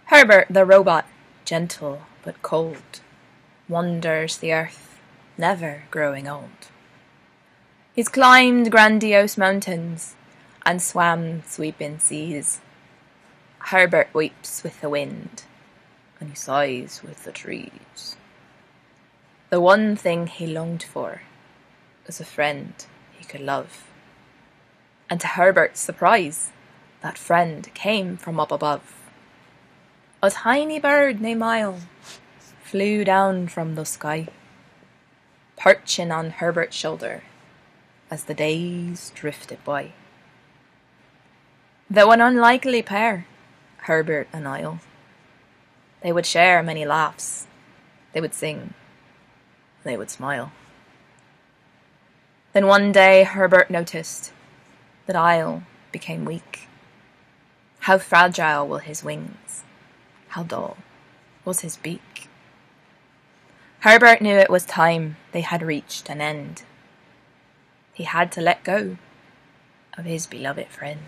Herbert the robot, gentle but cold, wanders the earth, never growing old. He's climbed grandiose mountains and swam sweeping seas. Herbert weeps with the wind, and he sighs with the trees. The one thing he longed for was a friend he could love. And to Herbert's surprise, that friend came from up above. A tiny bird named Isle flew down from the sky, perching on Herbert's shoulder as the days drifted by. Though an unlikely pair, Herbert and Isle, they would share many laughs, they would sing, they would smile. Then one day Herbert noticed that Isle became weak. How fragile were his wings, how dull was his beak. Herbert knew it was time they had reached an end. He had to let go of his beloved friend.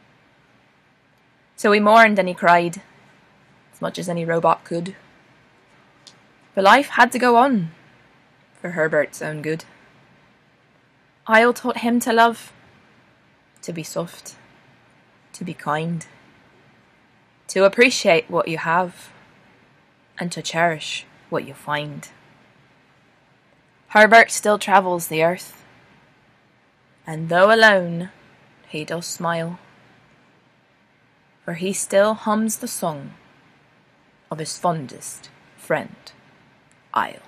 So he mourned and he cried, as much as any robot could. But life had to go on, for Herbert's own good. Isle taught him to love, to be soft, to be kind, to appreciate what you have, and to cherish what you find. Herbert still travels the earth, and though alone, he does smile, for he still hums the song of his fondest friend, Isle.